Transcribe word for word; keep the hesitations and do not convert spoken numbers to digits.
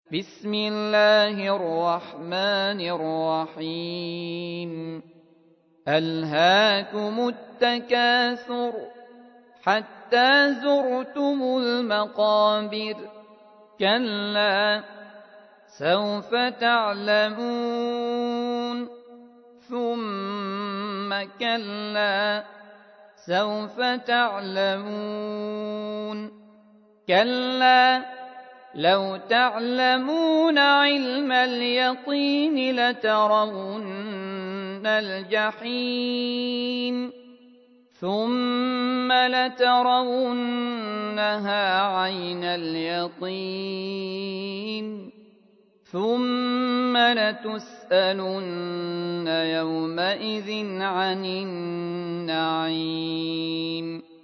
بسم الله الرحمن الرحيم ألهاكم التكاثر حتى زرتم المقابر كلا سوف تعلمون ثم كلا سوف تعلمون كلا لو تعلمون علم اليقين لترون الجحيم ثم لترونها عين اليقين ثم لتسألن يومئذ عن النعيم